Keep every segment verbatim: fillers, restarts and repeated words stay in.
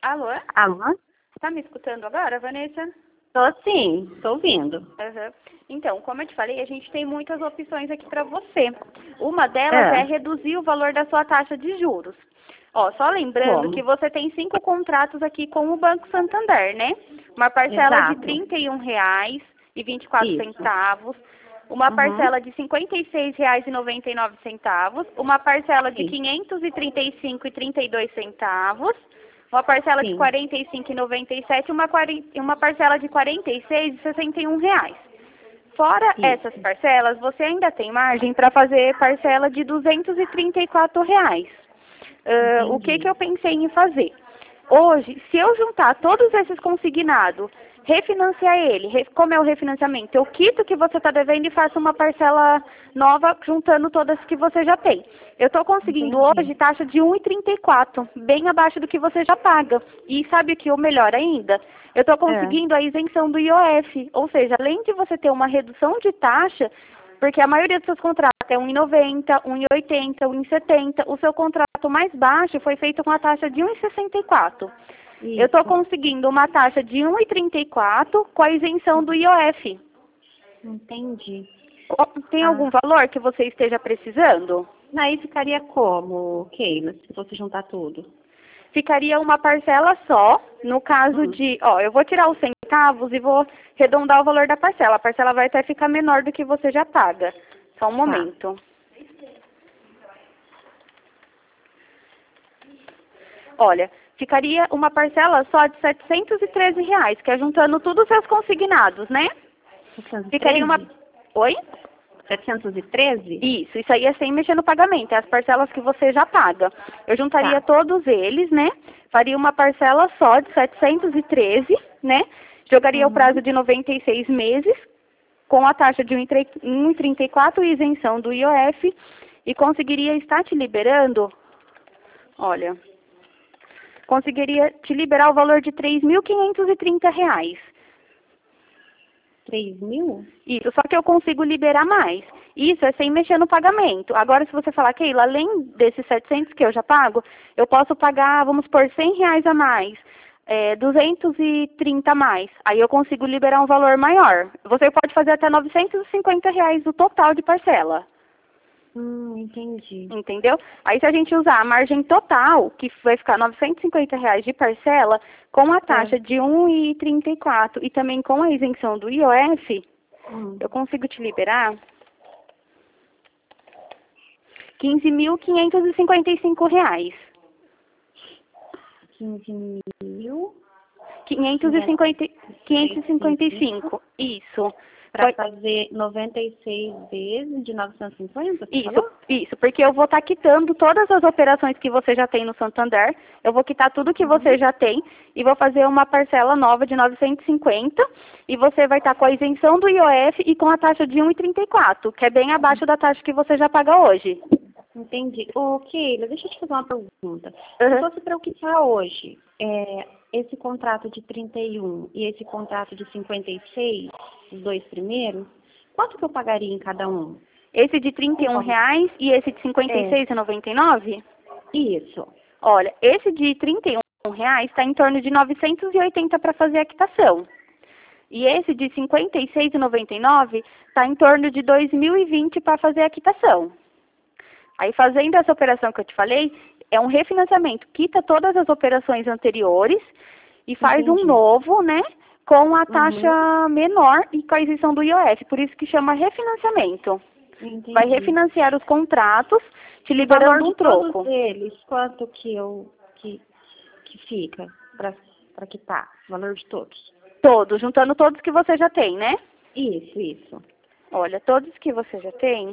Alô? Alô? Tá me escutando agora, Vanessa? Tô sim, tô ouvindo. Uhum. Então, como eu te falei, a gente tem muitas opções aqui para você. Uma delas É. é reduzir o valor da sua taxa de juros. Ó, só lembrando Como? que você tem cinco contratos aqui com o Banco Santander, né? Uma parcela de Exato. trinta e um reais e vinte e quatro Isso. centavos, uma Uhum. parcela de cinquenta e seis reais e noventa e nove centavos, uma parcela de Sim. quinhentos e trinta e cinco reais e trinta e dois centavos, uma parcela de Sim. quarenta e cinco reais e noventa e sete centavos e uma parcela de quarenta e seis reais e sessenta e um reais. Fora Isso. essas parcelas, você ainda tem margem para fazer parcela de duzentos e trinta e quatro reais. Uh, o que, que eu pensei em fazer? Hoje, se eu juntar todos esses consignados, refinanciar ele, re- como é o refinanciamento? Eu quito o que você está devendo e faço uma parcela nova, juntando todas que você já tem. Eu estou conseguindo Entendi. hoje taxa de um vírgula trinta e quatro, bem abaixo do que você já paga. E sabe o que é o melhor ainda? Eu estou É. conseguindo a isenção do I O F, ou seja, além de você ter uma redução de taxa, porque a maioria dos seus contratos é um vírgula noventa, um vírgula oitenta, um vírgula setenta. O seu contrato mais baixo foi feito com a taxa de um vírgula sessenta e quatro. Eu estou Isso. conseguindo uma taxa de um vírgula trinta e quatro com a isenção do I O F. Entendi. Ó, Tem algum Ah. valor que você esteja precisando? Aí ficaria como, Keila, se fosse juntar tudo? Ficaria uma parcela só, no caso Hum. de, ó, eu vou tirar os centavos e vou arredondar o valor da parcela. A parcela vai até ficar menor do que você já paga. Só um Tá. momento. Olha, ficaria uma parcela só de setecentos e treze reais, que é juntando todos os seus consignados, né? Ficaria uma... Oi? setecentos e treze? Isso, isso aí é sem mexer no pagamento, é as parcelas que você já paga. Eu juntaria Tá. todos eles, né? Faria uma parcela só de setecentos e treze, né? Jogaria o prazo Uhum. de noventa e seis meses, com a taxa de um vírgula trinta e quatro e isenção do I O F, e conseguiria estar te liberando, olha, conseguiria te liberar o valor de três mil quinhentos e trinta reais. três mil? Isso, só que eu consigo liberar mais. Isso é sem mexer no pagamento. Agora, se você falar, Keila, além desses setecentos que eu já pago, eu posso pagar, vamos por cem reais a mais, é, duzentos e trinta a mais. Aí eu consigo liberar um valor maior. Você pode fazer até novecentos e cinquenta reais no total de parcela. Hum, entendi. Entendeu? Aí se a gente usar a margem total, que vai ficar novecentos e cinquenta reais de parcela, com a taxa É. de um vírgula trinta e quatro e também com a isenção do I O F, Hum. eu consigo te liberar quinze mil quinhentos e cinquenta e cinco reais. quinze mil? quinhentos e cinquenta, quinhentos e cinquenta e cinco. Isso. Para Foi- fazer noventa e seis vezes de novecentos e cinquenta, você Isso, falou? isso, porque eu vou estar quitando todas as operações que você já tem no Santander, eu vou quitar tudo que Uhum. você já tem e vou fazer uma parcela nova de novecentos e cinquenta e você vai estar com a isenção do I O F e com a taxa de um vírgula trinta e quatro, que é bem abaixo da taxa que você já paga hoje. Entendi. Ô, Keila, deixa eu te fazer uma pergunta. Uhum. Se fosse para eu quitar hoje, é, esse contrato de trinta e um e esse contrato de cinquenta e seis, os dois primeiros, quanto que eu pagaria em cada um? Esse de trinta e um reais e esse de cinquenta e seis reais e noventa e nove? Isso. Olha, esse de trinta e um reais está em torno de novecentos e oitenta para fazer a quitação. E esse de cinquenta e seis reais e noventa e nove está em torno de dois mil e vinte para fazer a quitação. Aí, fazendo essa operação que eu te falei, é um refinanciamento. Quita todas as operações anteriores e faz Entendi. um novo, né? Com a taxa Uhum. menor e com a isenção do I O F. Por isso que chama refinanciamento. Entendi. Vai refinanciar os contratos, te O valor liberando um de todos troco. eles, quanto que eu que, que fica para quitar? O valor de todos. Todos, juntando todos que você já tem, né? Isso, isso. Olha, todos que você já tem.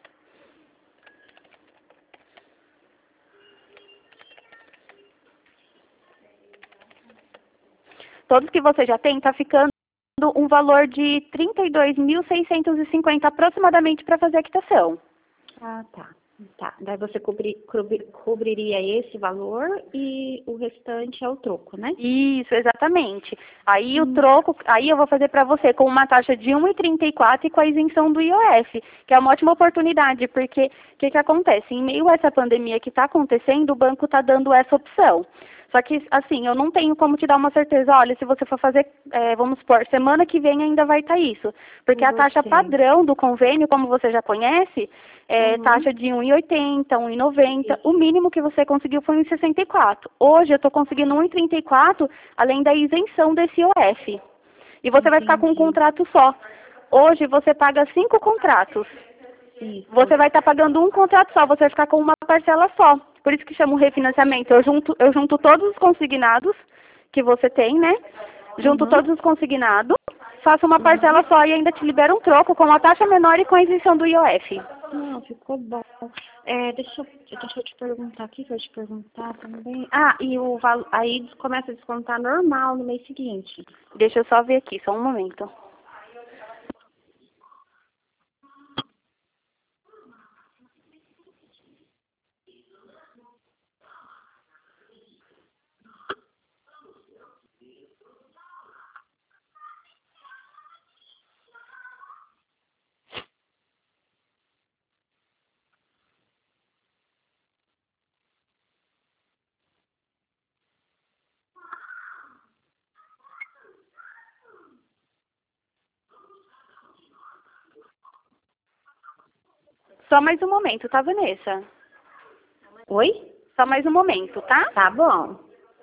Todos que você já tem, está ficando um valor de trinta e dois mil seiscentos e cinquenta aproximadamente para fazer a quitação. Ah, tá. Tá. Daí você cobri, cobri, cobriria esse valor e o restante é o troco, né? Isso, exatamente. Aí Hum. o troco, aí eu vou fazer para você com uma taxa de um vírgula trinta e quatro e com a isenção do I O F, que é uma ótima oportunidade, porque o que, que acontece? Em meio a essa pandemia que está acontecendo, o banco está dando essa opção. Só que, assim, eu não tenho como te dar uma certeza, olha, se você for fazer, é, vamos supor, semana que vem ainda vai estar isso. Porque a taxa Você. padrão do convênio, como você já conhece, é Uhum. taxa de um e oitenta, um e noventa. O mínimo que você conseguiu foi um e sessenta e quatro. Hoje eu estou conseguindo um e trinta e quatro, além da isenção desse I O F. E você vai ficar com um Entendi. contrato só. Hoje você paga cinco contratos. Isso. Você vai estar pagando um contrato só, você vai ficar com uma parcela só. Por isso que chama o refinanciamento. Eu junto, eu junto todos os consignados que você tem, né? Junto Uhum. todos os consignados, faço uma Uhum. parcela só e ainda te libero um troco com a taxa menor e com a isenção do I O F. Não, ficou bom. É, deixa, eu, deixa eu te perguntar aqui, que eu te perguntar também. Ah, e o valor, aí começa a descontar normal no mês seguinte. Deixa eu só ver aqui, só um momento. Só mais um momento, tá, Vanessa? Oi? Só mais um momento, tá? Tá bom.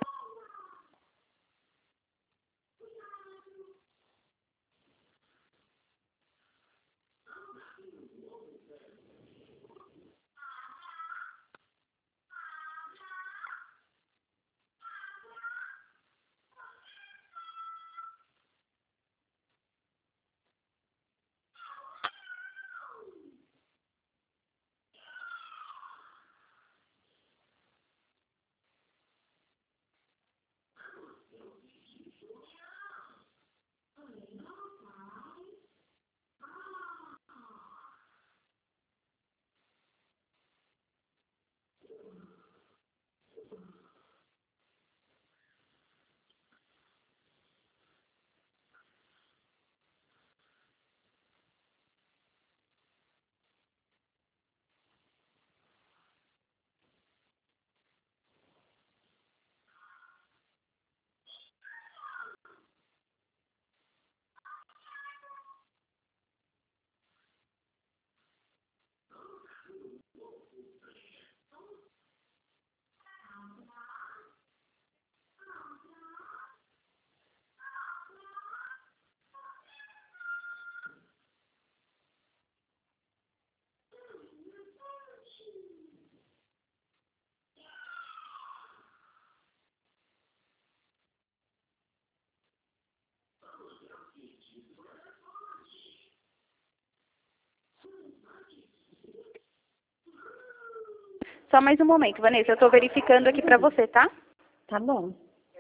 Só mais um momento, Vanessa. Eu tô verificando aqui pra você, tá? Tá bom.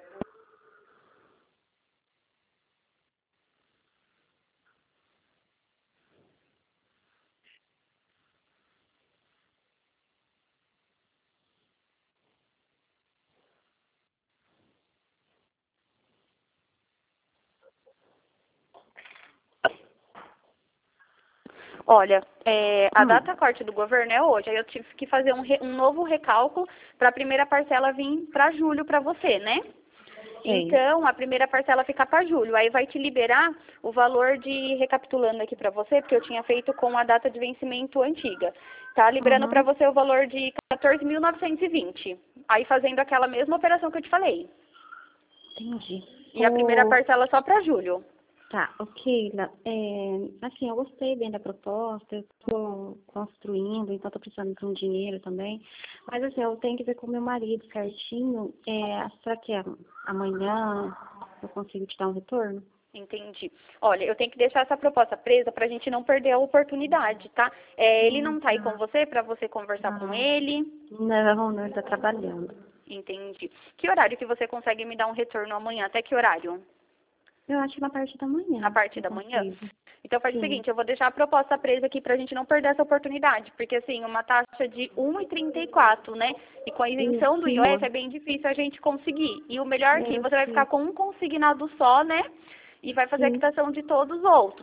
Olha, é, a Hum. data corte do governo é hoje. Aí eu tive que fazer um, re- um novo recálculo para a primeira parcela vir para julho para você, né? Sei. Então, a primeira parcela fica para julho. Aí vai te liberar o valor de, recapitulando aqui para você, porque eu tinha feito com a data de vencimento antiga. Tá liberando Uhum. para você o valor de quatorze mil novecentos e vinte. Aí fazendo aquela mesma operação que eu te falei. Entendi. E a primeira O... parcela só para julho. Tá, ok. La- É, assim, eu gostei bem da proposta, eu estou construindo, então estou precisando de um dinheiro também. Mas assim, eu tenho que ver com meu marido certinho. É, será que é amanhã eu consigo te dar um retorno? Entendi. Olha, eu tenho que deixar essa proposta presa para a gente não perder a oportunidade, tá? É, ele não tá aí com você para você conversar com Não, ele? não, não, ele está trabalhando. Entendi. Que horário que você consegue me dar um retorno amanhã? Até que horário? Eu acho que na parte da manhã. A partir eu da manhã? consigo. Então faz o Sim. seguinte, eu vou deixar a proposta presa aqui pra gente não perder essa oportunidade, porque assim, uma taxa de um e trinta e quatro, né? E com a isenção do I O F Isso. é bem difícil a gente conseguir. E o melhor que Eu você vai sei. ficar com um consignado só, né? E vai fazer a Sim. quitação de todos os outros.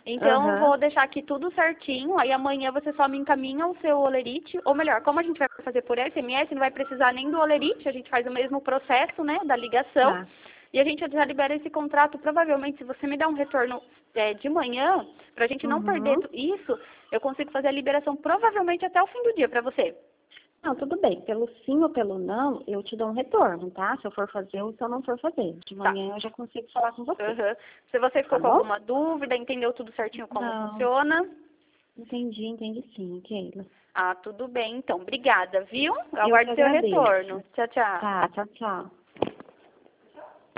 Então, Aham. vou deixar aqui tudo certinho, aí amanhã você só me encaminha o seu Olerite, ou melhor, como a gente vai fazer por S M S, não vai precisar nem do Olerite, a gente faz o mesmo processo, né, da ligação, Tá. e a gente já libera esse contrato, provavelmente, se você me der um retorno é, de manhã, pra gente não perder Uhum. isso, eu consigo fazer a liberação provavelmente até o fim do dia pra você. Não, tudo bem. Pelo sim ou pelo não, eu te dou um retorno, tá? Se eu for fazer ou se eu não for fazer. De Tá. manhã eu já consigo falar com você. Uhum. Se você ficou Tá com bom? alguma dúvida, entendeu tudo certinho como Não. funciona, Entendi, entendi sim, Keila. ah, tudo bem, então. Obrigada, viu? Eu Eu que aguardo seu agradeço. retorno. Tchau, tchau. Tá, tchau, tchau.